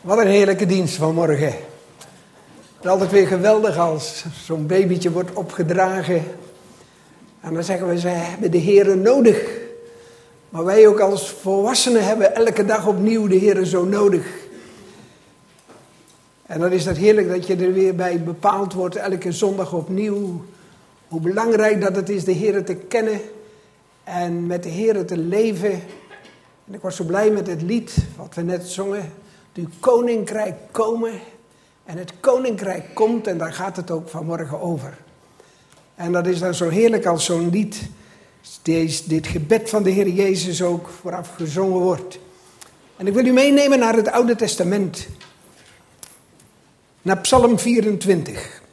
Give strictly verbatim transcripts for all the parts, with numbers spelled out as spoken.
Wat een heerlijke dienst vanmorgen. Het is altijd weer geweldig als zo'n babytje wordt opgedragen. En dan zeggen we, ze hebben de Heere nodig. Maar wij ook als volwassenen hebben elke dag opnieuw de Heere zo nodig. En dan is dat heerlijk dat je er weer bij bepaald wordt, elke zondag opnieuw. Hoe belangrijk dat het is de Heere te kennen en met de Heere te leven. En ik was zo blij met het lied wat we net zongen. Uw koninkrijk komen en het koninkrijk komt en daar gaat het ook vanmorgen over. En dat is dan zo heerlijk als zo'n lied, deze, dit gebed van de Heer Jezus ook vooraf gezongen wordt. En ik wil u meenemen naar het Oude Testament, naar Psalm vierentwintig.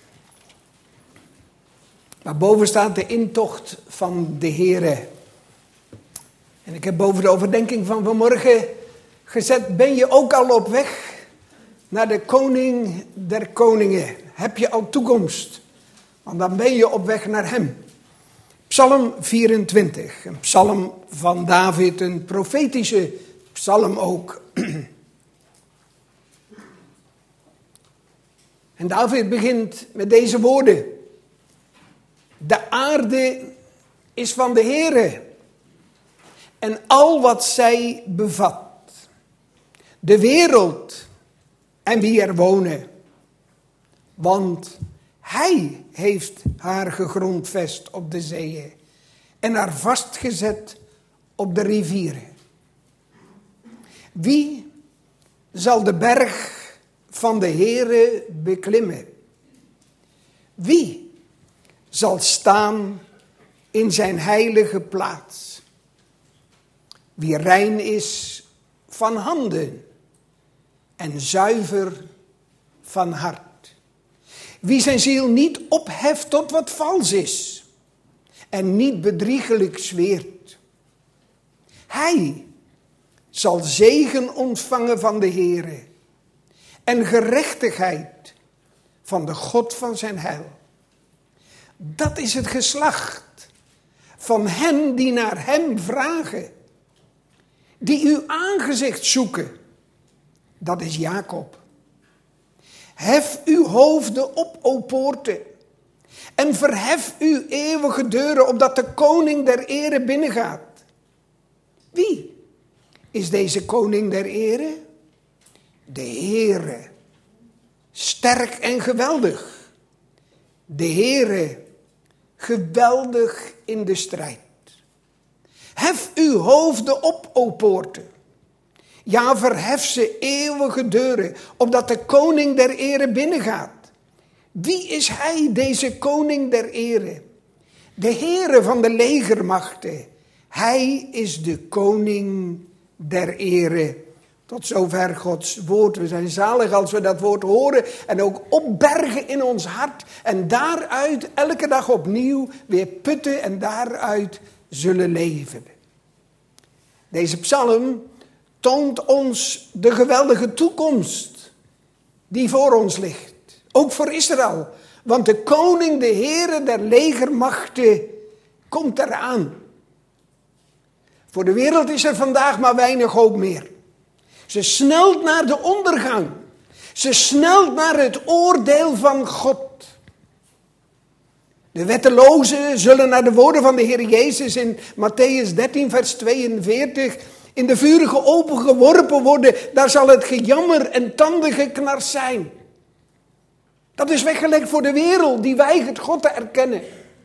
Waarboven staat de intocht van de Heere. En ik heb boven de overdenking van vanmorgen gezet, ben je ook al op weg naar de koning der koningen? Heb je al toekomst? Want dan ben je op weg naar hem. Psalm vierentwintig, een psalm van David, een profetische psalm ook. En David begint met deze woorden. De aarde is van de Heere en al wat zij bevat. De wereld en wie er wonen. Want hij heeft haar gegrondvest op de zeeën en haar vastgezet op de rivieren. Wie zal de berg van de Heere beklimmen? Wie zal staan in zijn heilige plaats? Wie rein is van handen en zuiver van hart. Wie zijn ziel niet opheft tot wat vals is en niet bedriegelijk zweert. Hij zal zegen ontvangen van de Heere en gerechtigheid van de God van zijn heil. Dat is het geslacht van hen die naar hem vragen, die uw aangezicht zoeken. Dat is Jacob. Hef uw hoofden op, o poorten, en verhef uw eeuwige deuren, opdat de koning der ere binnengaat. Wie is deze koning der ere? De Heere, sterk en geweldig. De Heere, geweldig in de strijd. Hef uw hoofden op, o poorten. Ja, verhef ze eeuwige deuren, opdat de koning der ere binnengaat. Wie is hij, deze koning der ere? De Heere van de legermachten. Hij is de koning der ere. Tot zover Gods woord. We zijn zalig als we dat woord horen en ook opbergen in ons hart. En daaruit elke dag opnieuw weer putten en daaruit zullen leven. Deze psalm toont ons de geweldige toekomst die voor ons ligt. Ook voor Israël. Want de koning, de Heere der legermachten, komt eraan. Voor de wereld is er vandaag maar weinig hoop meer. Ze snelt naar de ondergang. Ze snelt naar het oordeel van God. De wettelozen zullen naar de woorden van de Heer Jezus in Mattheüs dertien vers tweeënveertig in de vurige open geworpen worden. Daar zal het gejammer en tandengeknars zijn. Dat is weggelegd voor de wereld die weigert God te erkennen.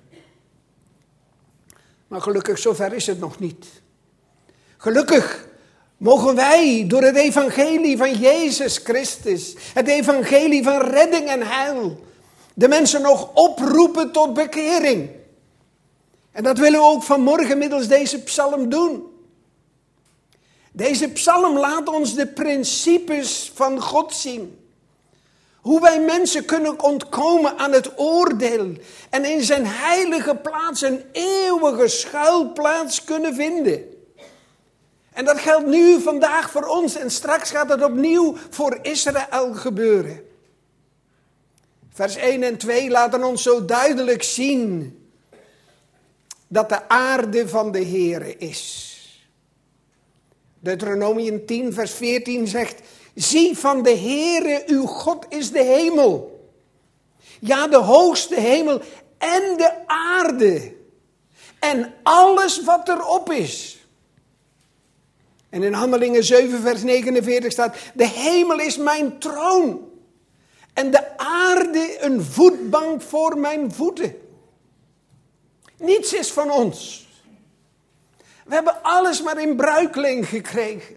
Maar gelukkig, zover is het nog niet. Gelukkig mogen wij door het evangelie van Jezus Christus, het evangelie van redding en heil, de mensen nog oproepen tot bekering. En dat willen we ook vanmorgen middels deze psalm doen. Deze psalm laat ons de principes van God zien. Hoe wij mensen kunnen ontkomen aan het oordeel en in zijn heilige plaats een eeuwige schuilplaats kunnen vinden. En dat geldt nu vandaag voor ons en straks gaat het opnieuw voor Israël gebeuren. Vers één en twee laten ons zo duidelijk zien dat de aarde van de Heere is. Deuteronomium tien vers veertien zegt, Zie, van de Heere uw God is de hemel. Ja, de hoogste hemel en de aarde. En alles wat erop is. En in Handelingen zeven vers negenenveertig staat, de hemel is mijn troon. En de aarde een voetbank voor mijn voeten. Niets is van ons. We hebben alles maar in bruikleen gekregen.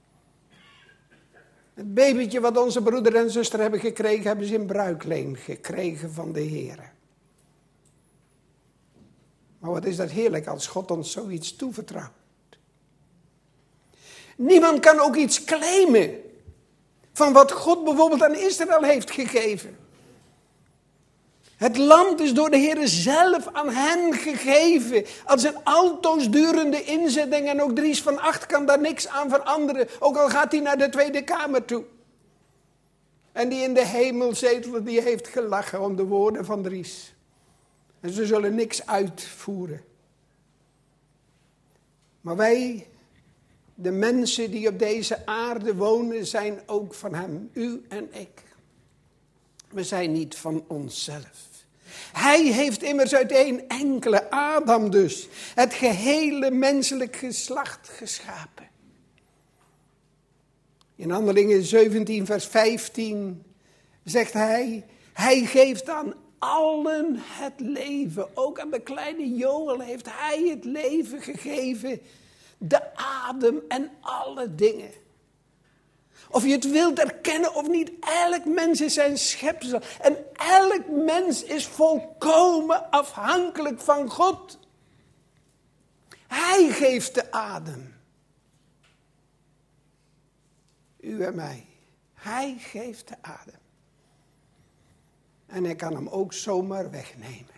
Het babytje wat onze broeder en zuster hebben gekregen, hebben ze in bruikleen gekregen van de Heer. Maar wat is dat heerlijk als God ons zoiets toevertrouwt. Niemand kan ook iets claimen van wat God bijvoorbeeld aan Israël heeft gegeven. Het land is door de Heer zelf aan hen gegeven. Als een altoos durende inzetting. En ook Dries van Acht kan daar niks aan veranderen. Ook al gaat hij naar de Tweede Kamer toe. En die in de hemel zetelt, die heeft gelachen om de woorden van Dries. En ze zullen niks uitvoeren. Maar wij, de mensen die op deze aarde wonen, zijn ook van hem. U en ik. We zijn niet van onszelf. Hij heeft immers uit één enkele, Adam dus, het gehele menselijk geslacht geschapen. In Handelingen zeventien vers vijftien zegt hij, hij geeft aan allen het leven. Ook aan de kleine Joël heeft hij het leven gegeven, de adem en alle dingen. Of je het wilt erkennen of niet, elk mens is zijn schepsel. En elk mens is volkomen afhankelijk van God. Hij geeft de adem. U en mij. Hij geeft de adem. En hij kan hem ook zomaar wegnemen.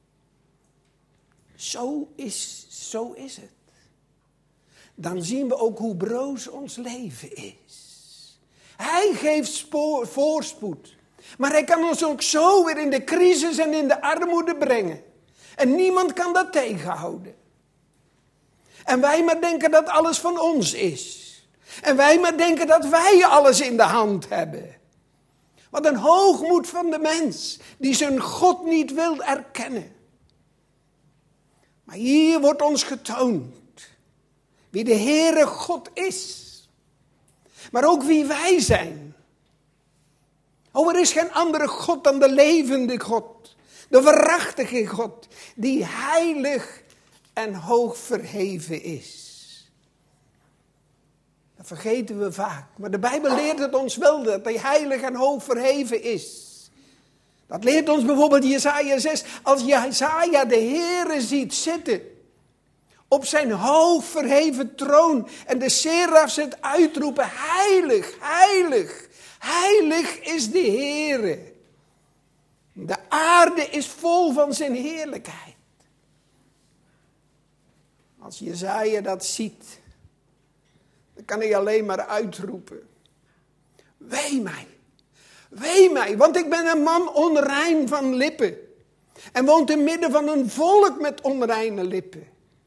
Zo is, zo is het. Dan zien we ook hoe broos ons leven is. Hij geeft spoor, voorspoed. Maar hij kan ons ook zo weer in de crisis en in de armoede brengen. En niemand kan dat tegenhouden. En wij maar denken dat alles van ons is. En wij maar denken dat wij alles in de hand hebben. Wat een hoogmoed van de mens die zijn God niet wil erkennen. Maar hier wordt ons getoond wie de Heere God is. Maar ook wie wij zijn. Oh, er is geen andere God dan de levende God. De waarachtige God. Die heilig en hoog verheven is. Dat vergeten we vaak. Maar de Bijbel leert het ons wel dat hij heilig en hoog verheven is. Dat leert ons bijvoorbeeld Jesaja zes. Als Jesaja de Heere ziet zitten. Op zijn hoog verheven troon. En de serafs het uitroepen. Heilig, heilig. Heilig is de Heere. De aarde is vol van zijn heerlijkheid. Als Jesaja dat ziet. Dan kan hij alleen maar uitroepen. Wee mij. Wee mij. Want ik ben een man onrein van lippen. En woont te midden van een volk met onreine lippen.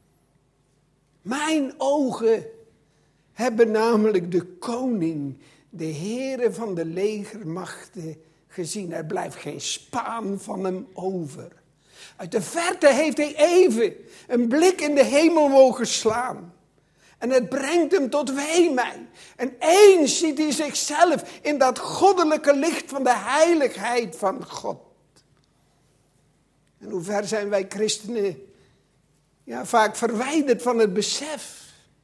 Mijn ogen hebben namelijk de koning, de Heere van de legermachten gezien. Er blijft geen spaan van hem over. Uit de verte heeft hij even een blik in de hemel mogen slaan. En het brengt hem tot wee mij. En eens ziet hij zichzelf in dat goddelijke licht van de heiligheid van God. En hoe ver zijn wij christenen ja, vaak verwijderd van het besef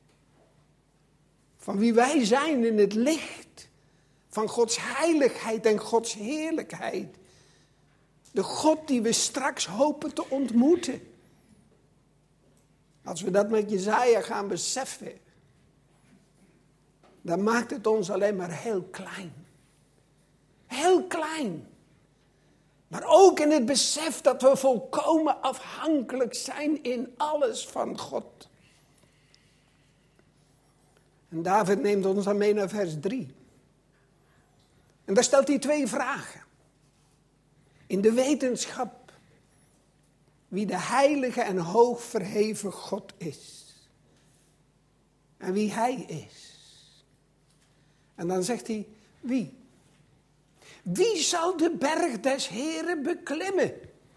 van wie wij zijn in het licht van Gods heiligheid en Gods heerlijkheid. De God die we straks hopen te ontmoeten. Als we dat met Jesaja gaan beseffen, dan maakt het ons alleen maar heel klein. Heel klein. Maar ook in het besef dat we volkomen afhankelijk zijn in alles van God. En David neemt ons dan mee naar vers drie. En daar stelt hij twee vragen. In de wetenschap wie de heilige en hoog verheven God is. En wie hij is. En dan zegt hij, wie? Wie zal de berg des Heren beklimmen?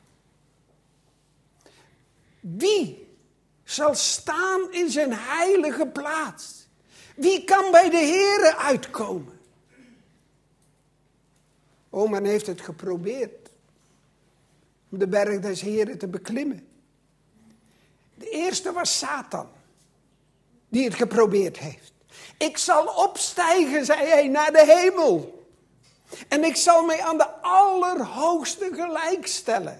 Wie zal staan in zijn heilige plaats? Wie kan bij de Heren uitkomen? Oh, men heeft het geprobeerd om de berg des Heren te beklimmen. De eerste was Satan, die het geprobeerd heeft. Ik zal opstijgen, zei hij, naar de hemel. En ik zal mij aan de Allerhoogste gelijkstellen.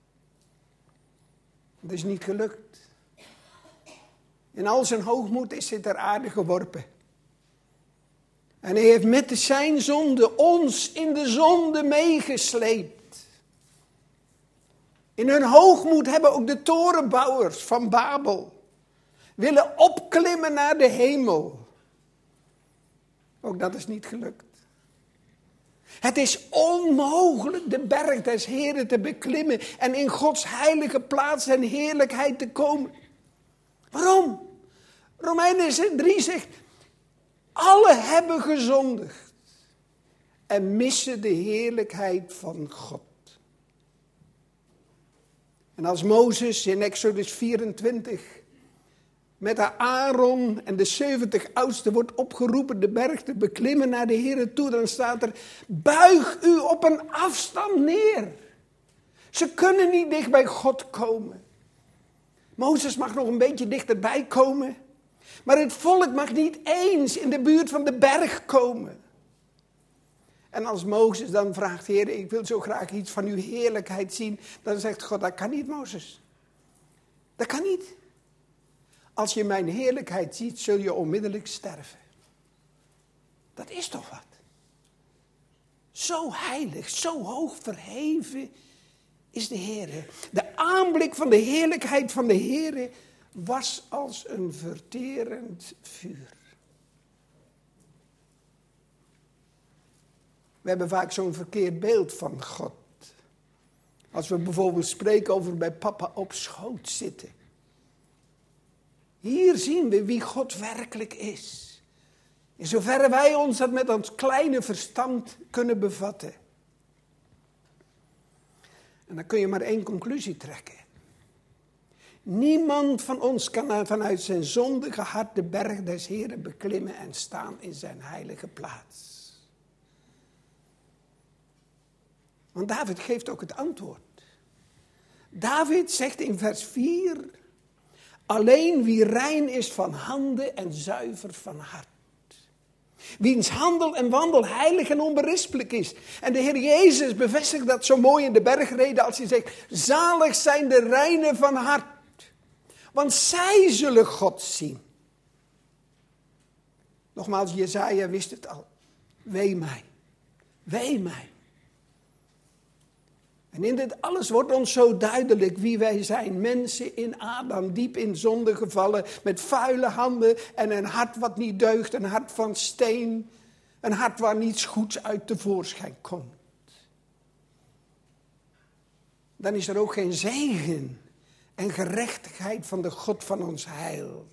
Dat is niet gelukt. In al zijn hoogmoed is hij ter aarde geworpen. En hij heeft met zijn zonde ons in de zonde meegesleept. In hun hoogmoed hebben ook de torenbouwers van Babel willen opklimmen naar de hemel. Ook dat is niet gelukt. Het is onmogelijk de berg des Heren te beklimmen en in Gods heilige plaats en heerlijkheid te komen. Waarom? Romeinen drie zegt, alle hebben gezondigd en missen de heerlijkheid van God. En als Mozes in Exodus vierentwintig met Aaron en de zeventig oudsten wordt opgeroepen de berg te beklimmen naar de Heere toe, dan staat er, buig u op een afstand neer. Ze kunnen niet dicht bij God komen. Mozes mag nog een beetje dichterbij komen, maar het volk mag niet eens in de buurt van de berg komen. En als Mozes dan vraagt, Heer, ik wil zo graag iets van uw heerlijkheid zien, dan zegt God, dat kan niet, Mozes. Dat kan niet. Als je mijn heerlijkheid ziet, zul je onmiddellijk sterven. Dat is toch wat? Zo heilig, zo hoog verheven is de Heer. De aanblik van de heerlijkheid van de Heer was als een verterend vuur. We hebben vaak zo'n verkeerd beeld van God. Als we bijvoorbeeld spreken over bij papa op schoot zitten. Hier zien we wie God werkelijk is. In zoverre wij ons dat met ons kleine verstand kunnen bevatten. En dan kun je maar één conclusie trekken. Niemand van ons kan vanuit zijn zondige hart de berg des Heren beklimmen en staan in zijn heilige plaats. Want David geeft ook het antwoord. David zegt in vers vier... Alleen wie rein is van handen en zuiver van hart. Wiens handel en wandel heilig en onberispelijk is. En de Heer Jezus bevestigt dat zo mooi in de bergrede als hij zegt, zalig zijn de reinen van hart. Want zij zullen God zien. Nogmaals, Jesaja wist het al. Wee mij. Wee mij. En in dit alles wordt ons zo duidelijk wie wij zijn. Mensen in Adam, diep in zonde gevallen, met vuile handen en een hart wat niet deugt, een hart van steen, een hart waar niets goeds uit tevoorschijn komt. Dan is er ook geen zegen en gerechtigheid van de God van ons heil.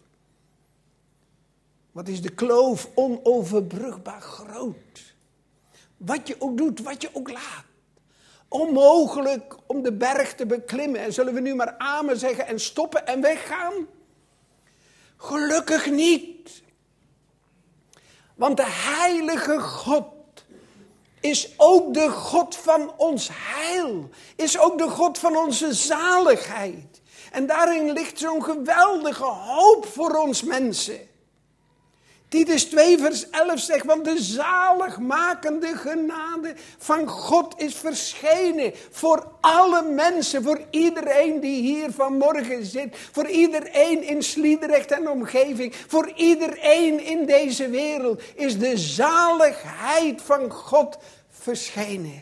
Wat is de kloof onoverbrugbaar groot. Wat je ook doet, wat je ook laat. Onmogelijk om de berg te beklimmen. En zullen we nu maar amen zeggen en stoppen en weggaan? Gelukkig niet. Want de heilige God is ook de God van ons heil. Is ook de God van onze zaligheid. En daarin ligt zo'n geweldige hoop voor ons mensen. Titus twee vers elf zegt, want de zaligmakende genade van God is verschenen voor alle mensen, voor iedereen die hier vanmorgen zit, voor iedereen in Sliedrecht en omgeving, voor iedereen in deze wereld is de zaligheid van God verschenen.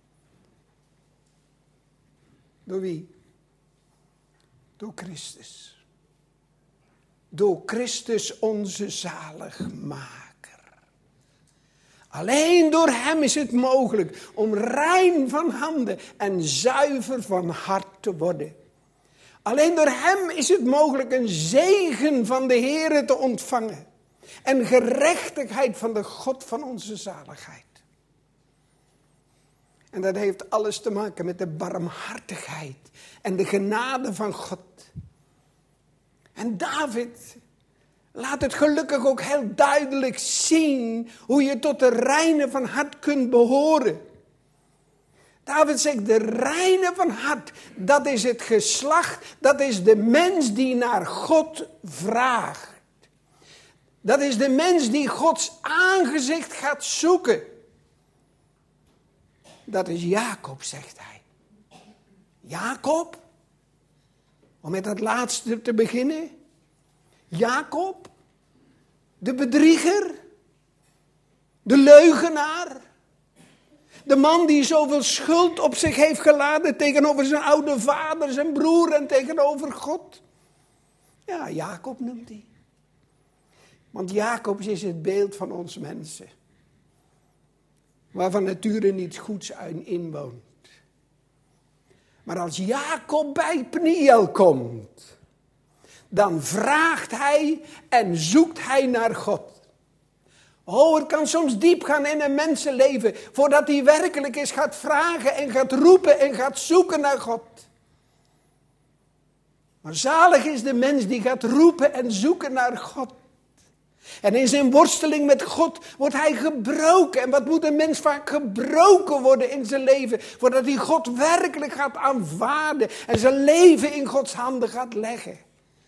Door wie? Door Christus. Door Christus onze zaligmaker. Alleen door hem is het mogelijk om rein van handen en zuiver van hart te worden. Alleen door hem is het mogelijk een zegen van de Heere te ontvangen. en gerechtigheid van de God van onze zaligheid. En dat heeft alles te maken met de barmhartigheid en de genade van God. En David laat het gelukkig ook heel duidelijk zien hoe je tot de reine van hart kunt behoren. David zegt, de reine van hart, dat is het geslacht, dat is de mens die naar God vraagt. Dat is de mens die Gods aangezicht gaat zoeken. Dat is Jacob, zegt hij. Jacob, om met dat laatste te beginnen. Jacob, de bedrieger, de leugenaar. De man die zoveel schuld op zich heeft geladen tegenover zijn oude vader, zijn broer en tegenover God. Ja, Jacob noemt hij. Want Jacob is het beeld van ons mensen. Waarvan nature niets goeds in woont. Maar als Jacob bij Peniel komt, dan vraagt hij en zoekt hij naar God. Oh, het kan soms diep gaan in een mensenleven, voordat hij werkelijk eens gaat vragen en gaat roepen en gaat zoeken naar God. Maar zalig is de mens die gaat roepen en zoeken naar God. En in zijn worsteling met God wordt hij gebroken. En wat moet een mens vaak gebroken worden in zijn leven, voordat hij God werkelijk gaat aanvaarden en zijn leven in Gods handen gaat leggen.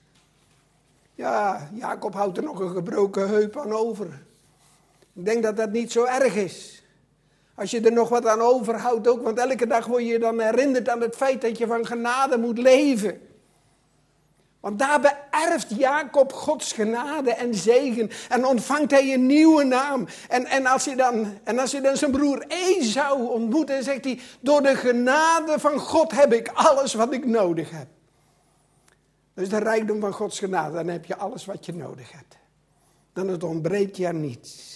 Ja, Jacob houdt er nog een gebroken heup aan over. Ik denk dat dat niet zo erg is. Als je er nog wat aan overhoudt ook, want elke dag word je dan herinnerd aan het feit dat je van genade moet leven. Want daar beërft Jacob Gods genade en zegen en ontvangt hij een nieuwe naam. En, en, als hij dan, en als hij dan zijn broer Esau ontmoet, dan zegt hij, door de genade van God heb ik alles wat ik nodig heb. Dat is de rijkdom van Gods genade, dan heb je alles wat je nodig hebt. Dan het ontbreekt je aan niets.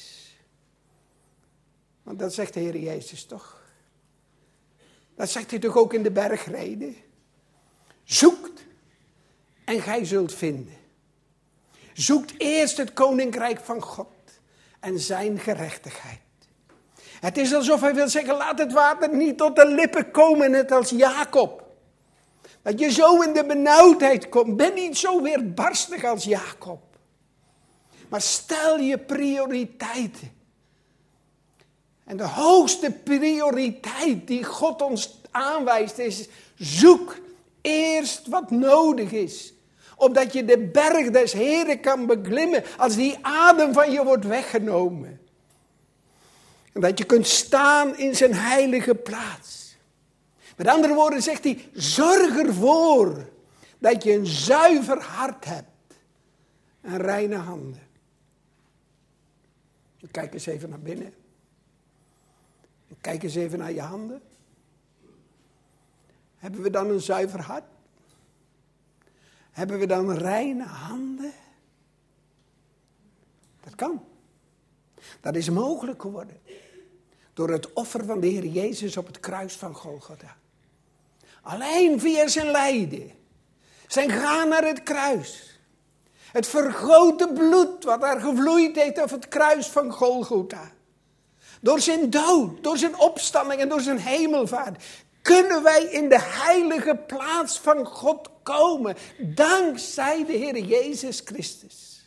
Want dat zegt de Heer Jezus toch? Dat zegt hij toch ook in de bergreden? Zoekt en gij zult vinden. Zoekt eerst het koninkrijk van God en zijn gerechtigheid. Het is alsof hij wil zeggen, laat het water niet tot de lippen komen, net als Jacob. Dat je zo in de benauwdheid komt. Ben niet zo weerbarstig als Jacob. Maar stel je prioriteiten. En de hoogste prioriteit die God ons aanwijst is, zoek eerst wat nodig is. Opdat je de berg des Heren kan beklimmen als die adem van je wordt weggenomen. En dat je kunt staan in zijn heilige plaats. Met andere woorden zegt hij, zorg ervoor dat je een zuiver hart hebt. En reine handen. Kijk eens even naar binnen. Kijk eens even naar je handen. Hebben we dan een zuiver hart? Hebben we dan reine handen? Dat kan. Dat is mogelijk geworden. Door het offer van de Heer Jezus op het kruis van Golgotha. Alleen via zijn lijden. Zijn gaan naar het kruis. Het vergoten bloed wat daar gevloeid heeft op het kruis van Golgotha. Door zijn dood, door zijn opstanding en door zijn hemelvaart. Kunnen wij in de heilige plaats van God komen. Dankzij de Heer Jezus Christus.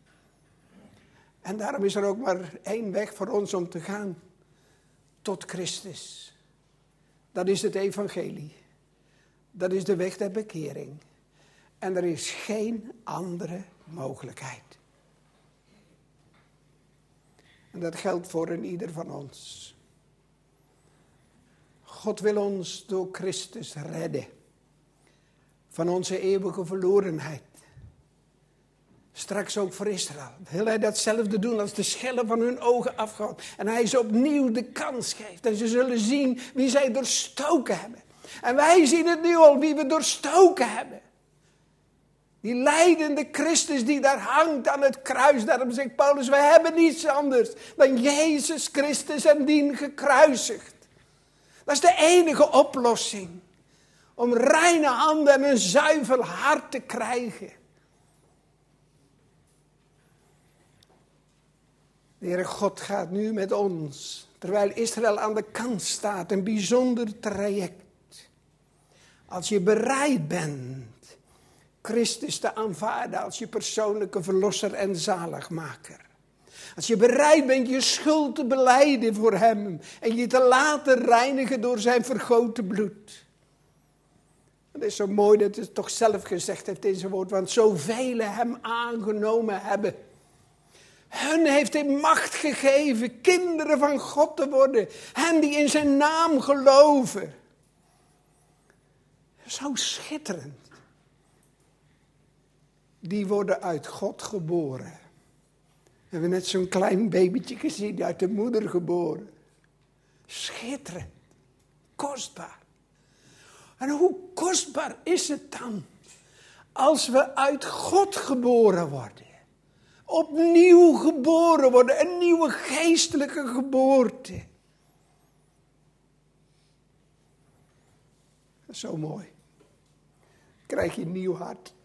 En daarom is er ook maar één weg voor ons om te gaan. Tot Christus. Dat is het evangelie. Dat is de weg der bekering. En er is geen andere mogelijkheid. En dat geldt voor een ieder van ons. God wil ons door Christus redden. Van onze eeuwige verlorenheid. Straks ook voor Israël. Wil hij datzelfde doen als de schellen van hun ogen afgaan. En hij ze opnieuw de kans geeft. En ze zullen zien wie zij doorstoken hebben. En wij zien het nu al wie we doorstoken hebben. Die lijdende Christus die daar hangt aan het kruis. Daarom zegt Paulus, wij hebben niets anders dan Jezus Christus en dien gekruisigd. Dat is de enige oplossing. Om reine handen en een zuiver hart te krijgen. De Heere God gaat nu met ons, terwijl Israël aan de kant staat, een bijzonder traject. Als je bereid bent Christus te aanvaarden als je persoonlijke verlosser en zaligmaker. Als je bereid bent je schuld te belijden voor hem en je te laten reinigen door zijn vergoten bloed. Het is zo mooi dat het toch zelf gezegd heeft in zijn woord, want zoveel hem aangenomen hebben. Hun heeft hij macht gegeven kinderen van God te worden. Hen die in zijn naam geloven. Zo schitterend. Die worden uit God geboren. We hebben net zo'n klein babytje gezien, uit de moeder geboren. Schitterend. Kostbaar. En hoe kostbaar is het dan als we uit God geboren worden? Opnieuw geboren worden, een nieuwe geestelijke geboorte. Dat is zo mooi. Dan krijg je een nieuw hart.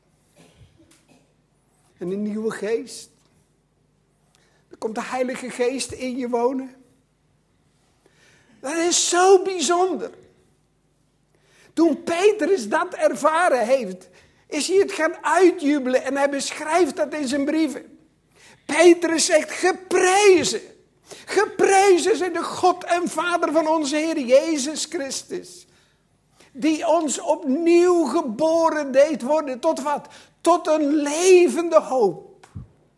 En een nieuwe geest. Dan komt de Heilige Geest in je wonen. Dat is zo bijzonder. Toen Petrus dat ervaren heeft, is hij het gaan uitjubelen en hij beschrijft dat in zijn brieven. Petrus zegt, geprezen, geprezen zij de God en Vader van onze Heer Jezus Christus. Die ons opnieuw geboren deed worden, tot wat? Tot een levende hoop.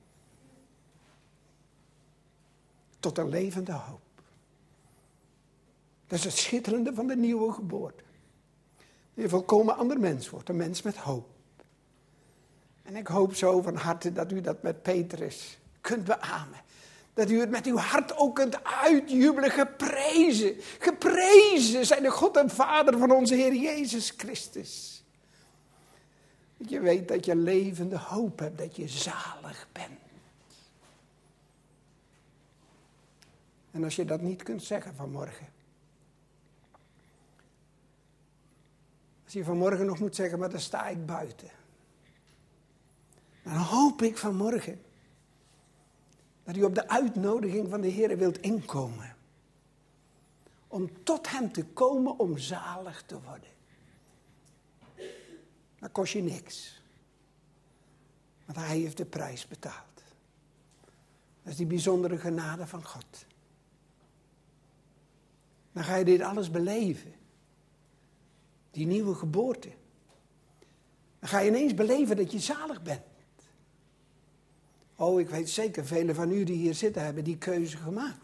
Tot een levende hoop. Dat is het schitterende van de nieuwe geboorte. Je een volkomen ander mens wordt, een mens met hoop. En ik hoop zo van harte dat u dat met Petrus kunt beamen. Dat u het met uw hart ook kunt uitjubelen, geprezen. Geprezen zijn de God en Vader van onze Heer Jezus Christus. Dat je weet dat je levende hoop hebt, dat je zalig bent. En als je dat niet kunt zeggen vanmorgen. Als je vanmorgen nog moet zeggen, maar dan sta ik buiten. Dan hoop ik vanmorgen dat u op de uitnodiging van de Heer wilt inkomen. Om tot hem te komen om zalig te worden. Dat kost je niks. Want hij heeft de prijs betaald. Dat is die bijzondere genade van God. Dan ga je dit alles beleven. Die nieuwe geboorte. Dan ga je ineens beleven dat je zalig bent. Oh, ik weet zeker, velen van u die hier zitten hebben die keuze gemaakt.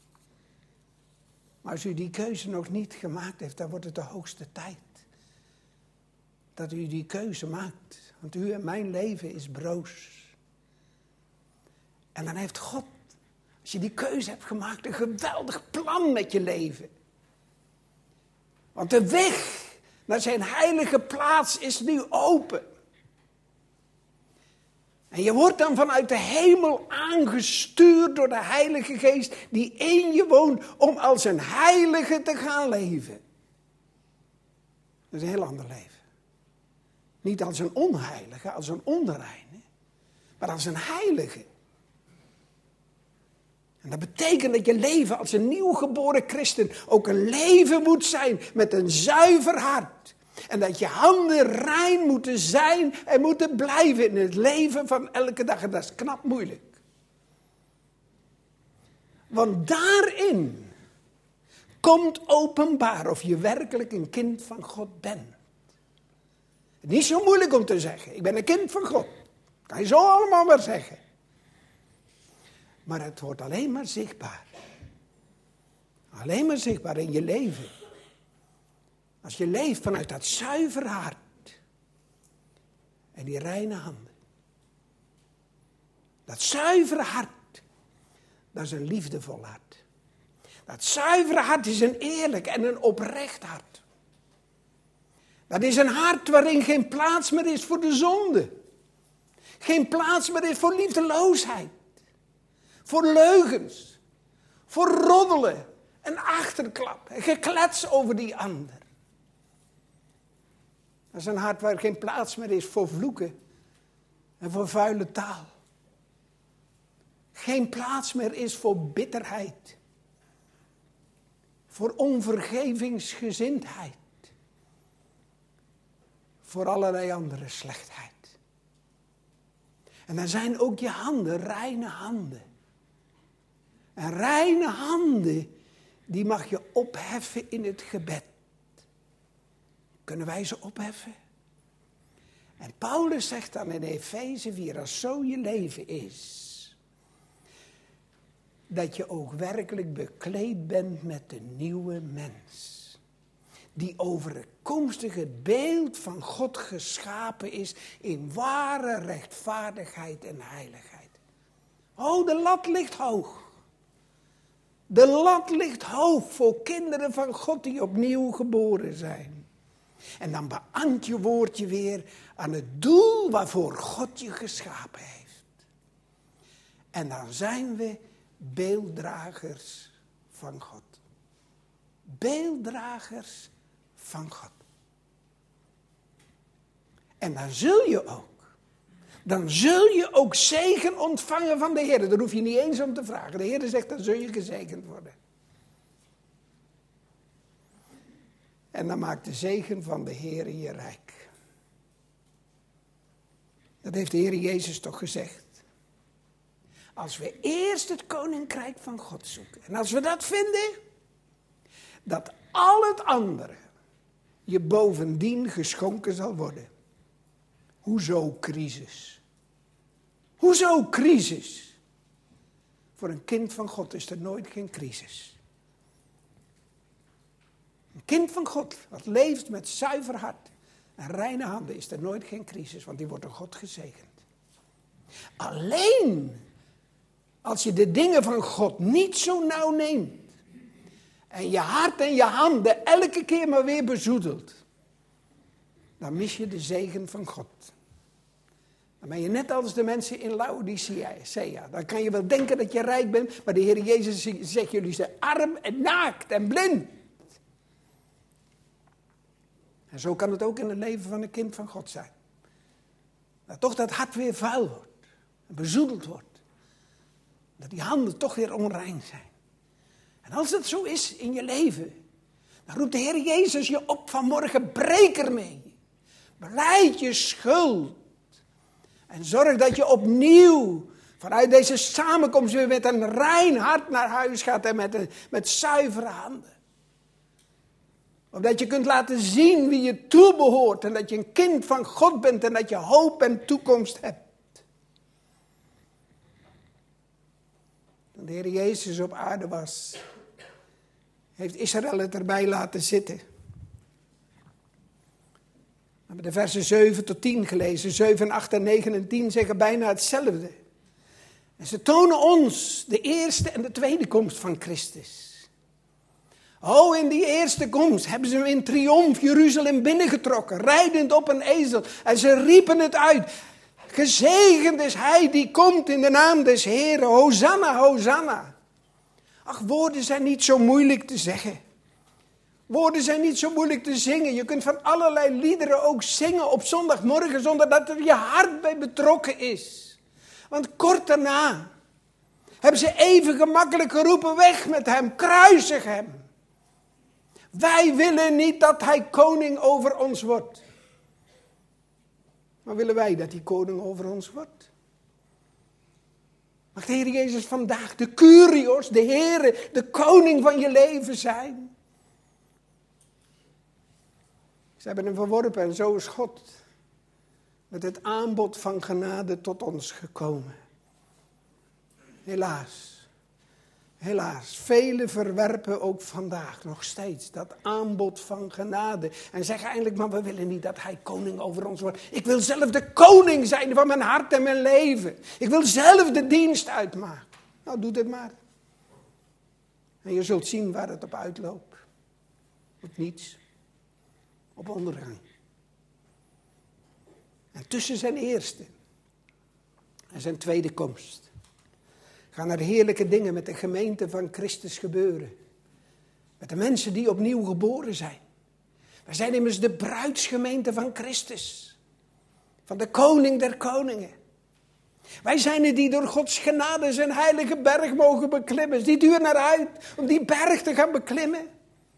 Maar als u die keuze nog niet gemaakt heeft, dan wordt het de hoogste tijd. Dat u die keuze maakt. Want u en mijn leven is broos. En dan heeft God, als je die keuze hebt gemaakt, een geweldig plan met je leven. Want de weg naar zijn heilige plaats is nu open. En je wordt dan vanuit de hemel aangestuurd door de Heilige Geest die in je woont om als een heilige te gaan leven. Dat is een heel ander leven. Niet als een onheilige, als een onreine, maar als een heilige. En dat betekent dat je leven als een nieuwgeboren christen ook een leven moet zijn met een zuiver hart. En dat je handen rein moeten zijn en moeten blijven in het leven van elke dag. En dat is knap moeilijk. Want daarin komt openbaar of je werkelijk een kind van God bent. Niet zo moeilijk om te zeggen, ik ben een kind van God. Kan je zo allemaal maar zeggen. Maar het wordt alleen maar zichtbaar. Alleen maar zichtbaar in je leven. Als je leeft vanuit dat zuivere hart. En die reine handen. Dat zuivere hart. Dat is een liefdevol hart. Dat zuivere hart is een eerlijk en een oprecht hart. Dat is een hart waarin geen plaats meer is voor de zonde. Geen plaats meer is voor liefdeloosheid. Voor leugens. Voor roddelen. En achterklap. En geklets over die ander. Dat is een hart waar geen plaats meer is voor vloeken. En voor vuile taal. geen plaats meer is voor bitterheid, voor onvergevingsgezindheid, voor allerlei andere slechtheid. En dan zijn ook je handen reine handen. En reine handen, die mag je opheffen in het gebed. Kunnen wij ze opheffen? En Paulus zegt dan in Efeze vier, als zo je leven is, dat je ook werkelijk bekleed bent met de nieuwe mens. Die overeenkomstig het beeld van God geschapen is in ware rechtvaardigheid en heiligheid. Oh, de lat ligt hoog. De lat ligt hoog voor kinderen van God die opnieuw geboren zijn. En dan beant je woordje weer aan het doel waarvoor God je geschapen heeft. En dan zijn we beelddragers van God. Beelddragers van God. En dan zul je ook, dan zul je ook zegen ontvangen van de Heer. Daar hoef je niet eens om te vragen. De Heer zegt, dan zul je gezegend worden. En dan maakt de zegen van de Heer je rijk. Dat heeft de Heer Jezus toch gezegd. Als we eerst het koninkrijk van God zoeken. En als we dat vinden, dat al het andere je bovendien geschonken zal worden. Hoezo crisis? Hoezo crisis? Voor een kind van God is er nooit geen crisis. Een kind van God, dat leeft met zuiver hart en reine handen, is er nooit geen crisis, want die wordt door God gezegend. Alleen als je de dingen van God niet zo nauw neemt en je hart en je handen elke keer maar weer bezoedelt, dan mis je de zegen van God. Dan ben je net als de mensen in Laodicea. Dan kan je wel denken dat je rijk bent, maar de Heer Jezus zegt, jullie zijn arm en naakt en blind. En zo kan het ook in het leven van een kind van God zijn. Dat toch dat hart weer vuil wordt en bezoedeld wordt. Dat die handen toch weer onrein zijn. En als dat zo is in je leven, dan roept de Heer Jezus je op vanmorgen, breek ermee. Belijd je schuld. En zorg dat je opnieuw vanuit deze samenkomst weer met een rein hart naar huis gaat en met, een, met zuivere handen. Omdat je kunt laten zien wie je toebehoort en dat je een kind van God bent en dat je hoop en toekomst hebt. Toen de Heer Jezus op aarde was, heeft Israël het erbij laten zitten. We hebben de versen zeven tot tien gelezen. zeven, acht en negen en tien zeggen bijna hetzelfde. En ze tonen ons de eerste en de tweede komst van Christus. Oh, in die eerste komst hebben ze hem in triomf Jeruzalem binnengetrokken, rijdend op een ezel. En ze riepen het uit. Gezegend is hij die komt in de naam des Heeren. Hosanna, Hosanna. Ach, woorden zijn niet zo moeilijk te zeggen. Woorden zijn niet zo moeilijk te zingen. Je kunt van allerlei liederen ook zingen op zondagmorgen zonder dat er je hart bij betrokken is. Want kort daarna hebben ze even gemakkelijk geroepen, weg met hem, kruisig hem. Wij willen niet dat hij koning over ons wordt. Maar willen wij dat hij koning over ons wordt? Mag de Heer Jezus vandaag de Kyrios, de Heere, de koning van je leven zijn? Ze hebben hem verworpen en zo is God met het aanbod van genade tot ons gekomen. Helaas, helaas, velen verwerpen ook vandaag nog steeds dat aanbod van genade. En zeggen eindelijk, maar we willen niet dat hij koning over ons wordt. Ik wil zelf de koning zijn van mijn hart en mijn leven. Ik wil zelf de dienst uitmaken. Nou, doe dit maar. En je zult zien waar het op uitloopt. Op niets. Op ondergang. En tussen zijn eerste en zijn tweede komst gaan er heerlijke dingen met de gemeente van Christus gebeuren. Met de mensen die opnieuw geboren zijn. Wij zijn immers de bruidsgemeente van Christus. Van de koning der koningen. Wij zijn er die door Gods genade zijn heilige berg mogen beklimmen. Die duur naar uit om die berg te gaan beklimmen.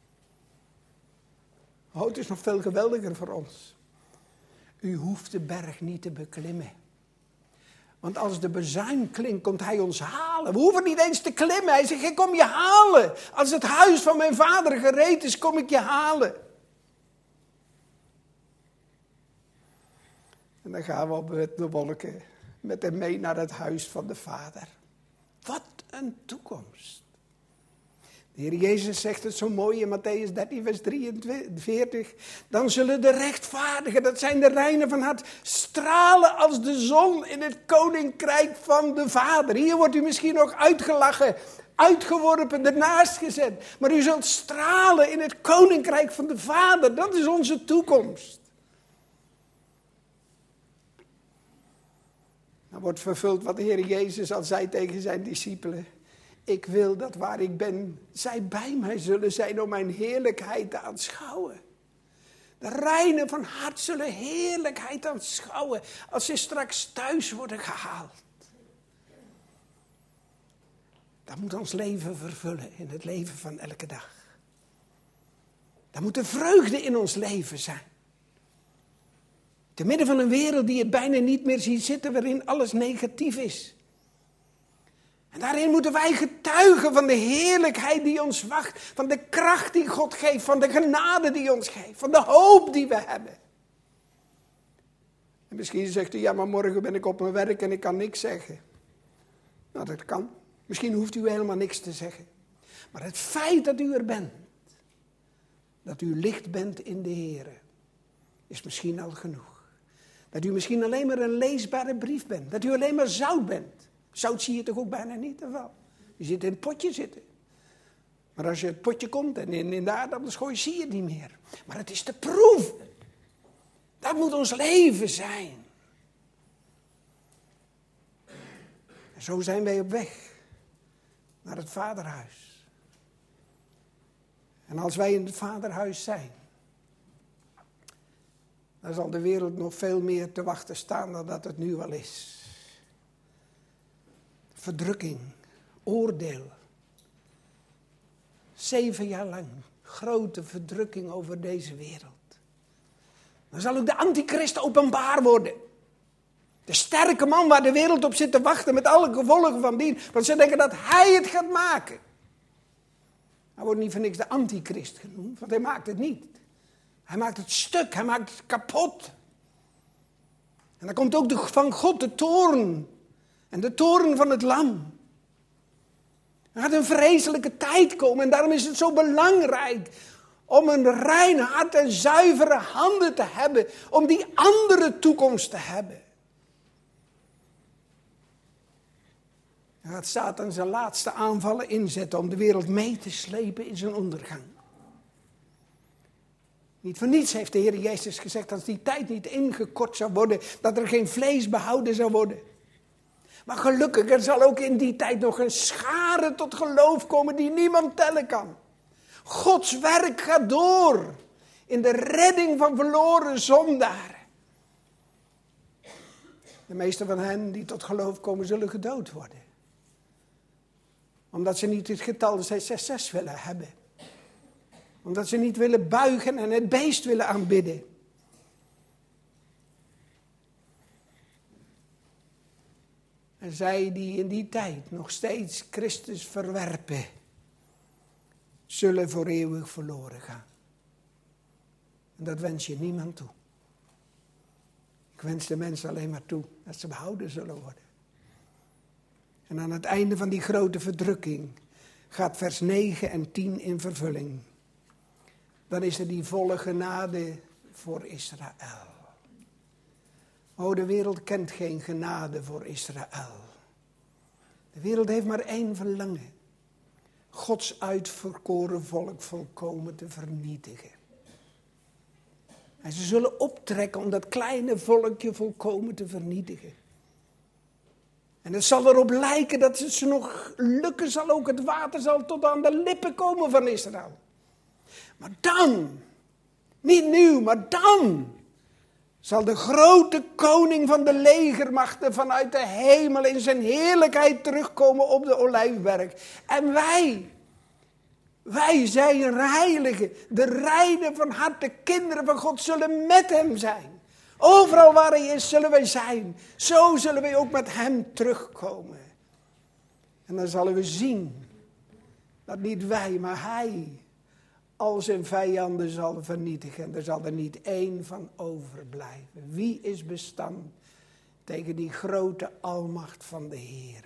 Oh, het is nog veel geweldiger voor ons. U hoeft de berg niet te beklimmen. Want als de bezuin klinkt, komt hij ons halen. We hoeven niet eens te klimmen. Hij zegt, ik kom je halen. Als het huis van mijn vader gereed is, kom ik je halen. En dan gaan we op de wolken met hem mee naar het huis van de Vader. Wat een toekomst. De Heer Jezus zegt het zo mooi in Mattheüs dertien vers drieënveertig. Dan zullen de rechtvaardigen, dat zijn de reinen van hart, stralen als de zon in het koninkrijk van de Vader. Hier wordt u misschien nog uitgelachen, uitgeworpen, ernaast gezet. Maar u zult stralen in het koninkrijk van de Vader. Dat is onze toekomst. Dan wordt vervuld wat de Heer Jezus al zei tegen zijn discipelen. Ik wil dat waar ik ben, zij bij mij zullen zijn om mijn heerlijkheid te aanschouwen. De reinen van hart zullen heerlijkheid aanschouwen als ze straks thuis worden gehaald. Dat moet ons leven vervullen in het leven van elke dag. Dat moet de vreugde in ons leven zijn. Te midden van een wereld die het bijna niet meer ziet zitten, waarin alles negatief is. En daarin moeten wij getuigen van de heerlijkheid die ons wacht. Van de kracht die God geeft, van de genade die ons geeft, van de hoop die we hebben. En misschien zegt u, ja maar morgen ben ik op mijn werk en ik kan niks zeggen. Nou dat kan. Misschien hoeft u helemaal niks te zeggen. Maar het feit dat u er bent, dat u licht bent in de Here, is misschien al genoeg. Dat u misschien alleen maar een leesbare brief bent. Dat u alleen maar zout bent. Zout zie je toch ook bijna niet ervan. Je zit in het potje zitten. Maar als je het potje komt en in, in de aardappels gooit, zie je het niet meer. Maar het is te proeven. Dat moet ons leven zijn. En zo zijn wij op weg naar het Vaderhuis. En als wij in het Vaderhuis zijn, dan zal de wereld nog veel meer te wachten staan dan dat het nu al is. Verdrukking, oordeel. Zeven jaar lang grote verdrukking over deze wereld. Dan zal ook de antichrist openbaar worden. De sterke man waar de wereld op zit te wachten met alle gevolgen van dien. Want ze denken dat hij het gaat maken. Hij wordt niet voor niks de antichrist genoemd, want hij maakt het niet. Hij maakt het stuk, hij maakt het kapot. En dan komt ook de, van God de toorn. En de toorn van het lam. Er gaat een vreselijke tijd komen. En daarom is het zo belangrijk om een rein hart en zuivere handen te hebben. Om die andere toekomst te hebben. Dan gaat Satan zijn laatste aanvallen inzetten om de wereld mee te slepen in zijn ondergang. Niet voor niets heeft de Heer Jezus gezegd, als die tijd niet ingekort zou worden, dat er geen vlees behouden zou worden. Maar gelukkig, er zal ook in die tijd nog een schare tot geloof komen die niemand tellen kan. Gods werk gaat door in de redding van verloren zondaren. De meeste van hen die tot geloof komen zullen gedood worden. Omdat ze niet het getal zes zes zes willen hebben. Omdat ze niet willen buigen en het beest willen aanbidden. En zij die in die tijd nog steeds Christus verwerpen, zullen voor eeuwig verloren gaan. En dat wens je niemand toe. Ik wens de mensen alleen maar toe dat ze behouden zullen worden. En aan het einde van die grote verdrukking gaat vers negen en tien in vervulling. Dan is er die volle genade voor Israël. O, de wereld kent geen genade voor Israël. De wereld heeft maar één verlangen. Gods uitverkoren volk volkomen te vernietigen. En ze zullen optrekken om dat kleine volkje volkomen te vernietigen. En het zal erop lijken dat het ze nog lukken zal, ook het water zal tot aan de lippen komen van Israël. Maar dan, niet nu, maar dan, zal de grote koning van de legermachten vanuit de hemel in zijn heerlijkheid terugkomen op de Olijfberg. En wij, wij zijn heiligen, de reinen van hart, de kinderen van God, zullen met hem zijn. Overal waar hij is, zullen wij zijn. Zo zullen wij ook met hem terugkomen. En dan zullen we zien dat niet wij, maar hij al zijn vijanden zal vernietigen. En er zal er niet één van overblijven. Wie is bestand tegen die grote almacht van de Heere?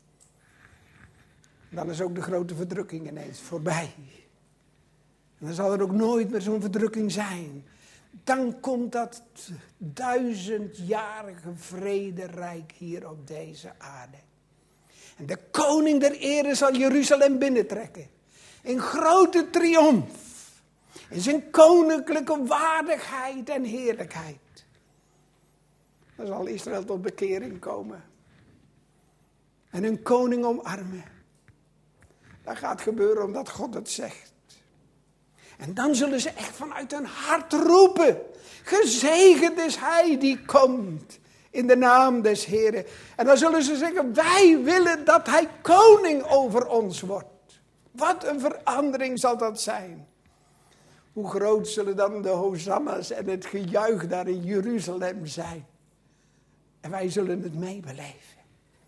Dan is ook de grote verdrukking ineens voorbij. En dan zal er ook nooit meer zo'n verdrukking zijn. Dan komt dat duizendjarige vrederijk hier op deze aarde. En de koning der ere zal Jeruzalem binnentrekken. In grote triomf. In zijn koninklijke waardigheid en heerlijkheid. Dan zal Israël tot bekering komen. En hun koning omarmen. Dat gaat gebeuren omdat God het zegt. En dan zullen ze echt vanuit hun hart roepen. Gezegend is hij die komt. In de naam des Heren. En dan zullen ze zeggen, wij willen dat hij koning over ons wordt. Wat een verandering zal dat zijn. Hoe groot zullen dan de hosanna's en het gejuich daar in Jeruzalem zijn. En wij zullen het meebeleven.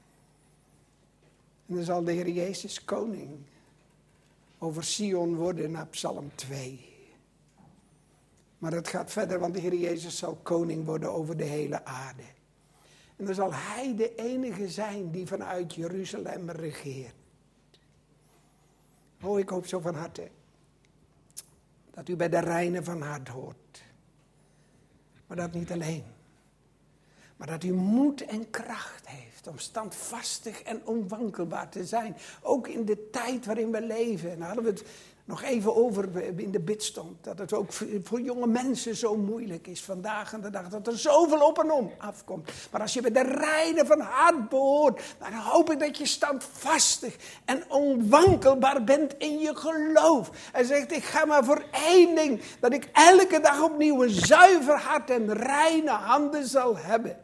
En dan zal de Heer Jezus koning over Sion worden naar Psalm twee. Maar het gaat verder, want de Heer Jezus zal koning worden over de hele aarde. En dan zal hij de enige zijn die vanuit Jeruzalem regeert. Oh, ik hoop zo van harte dat u bij de reinen van hart hoort. Maar dat niet alleen. Maar dat u moed en kracht heeft om standvastig en onwankelbaar te zijn. Ook in de tijd waarin we leven. En daar hadden we het nog even over in de bidstond. Dat het ook voor jonge mensen zo moeilijk is vandaag en de dag. Dat er zoveel op en om afkomt. Maar als je bij de reinen van hart behoort. Dan hoop ik dat je standvastig en onwankelbaar bent in je geloof. En zegt, ik ga maar voor één ding. Dat ik elke dag opnieuw een zuiver hart en reine handen zal hebben.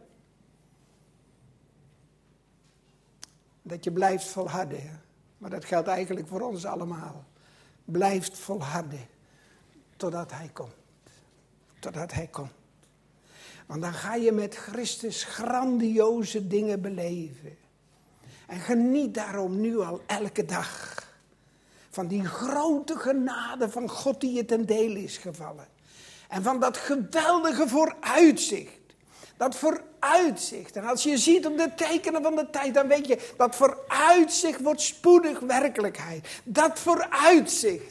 Dat je blijft volharden. Maar dat geldt eigenlijk voor ons allemaal. Blijft volharden. Totdat hij komt. Totdat hij komt. Want dan ga je met Christus grandioze dingen beleven. En geniet daarom nu al elke dag. Van die grote genade van God die je ten deel is gevallen. En van dat geweldige vooruitzicht. Dat vooruitzicht. En als je ziet op de tekenen van de tijd, dan weet je, dat vooruitzicht wordt spoedig werkelijkheid. Dat vooruitzicht.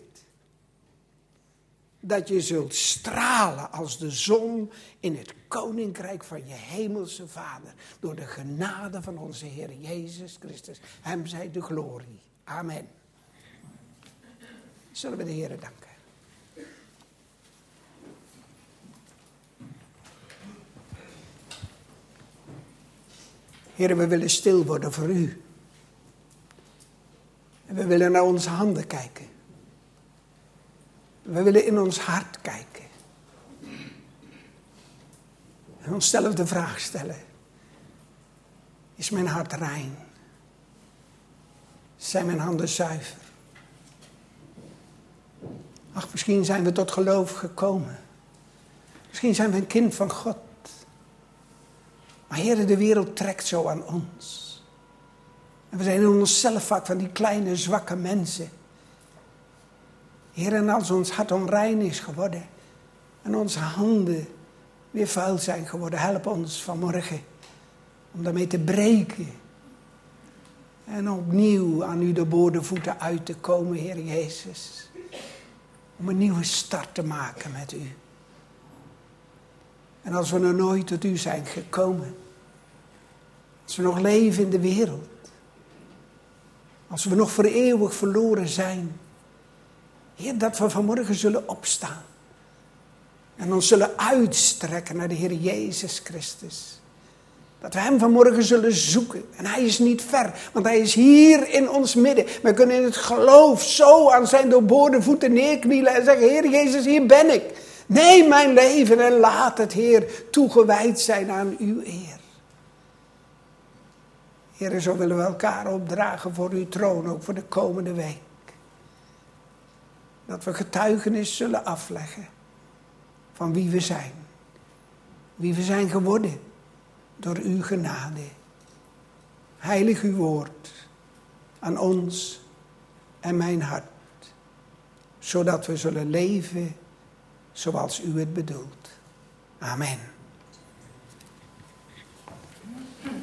Dat je zult stralen als de zon in het koninkrijk van je hemelse Vader. Door de genade van onze Heer Jezus Christus. Hem zij de glorie. Amen. Zullen we de Heer danken. Heer, we willen stil worden voor u. En we willen naar onze handen kijken. We willen in ons hart kijken. En onszelf de vraag stellen. Is mijn hart rein? Zijn mijn handen zuiver? Ach, misschien zijn we tot geloof gekomen. Misschien zijn we een kind van God. Maar Heer, de wereld trekt zo aan ons. En we zijn in onszelf vaak van die kleine, zwakke mensen. Heer, en als ons hart onrein is geworden. En onze handen weer vuil zijn geworden. Help ons vanmorgen om daarmee te breken. En opnieuw aan u de boordenvoeten uit te komen, Heer Jezus. Om een nieuwe start te maken met u. En als we nog nooit tot u zijn gekomen. Als we nog leven in de wereld. Als we nog voor eeuwig verloren zijn. Heer, dat we vanmorgen zullen opstaan. En ons zullen uitstrekken naar de Heer Jezus Christus. Dat we hem vanmorgen zullen zoeken. En hij is niet ver, want hij is hier in ons midden. We kunnen in het geloof zo aan zijn doorboorde voeten neerknielen en zeggen, Heer Jezus, hier ben ik. Neem mijn leven en laat het, Heer, toegewijd zijn aan uw eer. Heer, zo willen we elkaar opdragen voor uw troon, ook voor de komende week. Dat we getuigenis zullen afleggen van wie we zijn. Wie we zijn geworden door uw genade. Heilig uw woord aan ons en mijn hart. Zodat we zullen leven zoals u het bedoelt. Amen.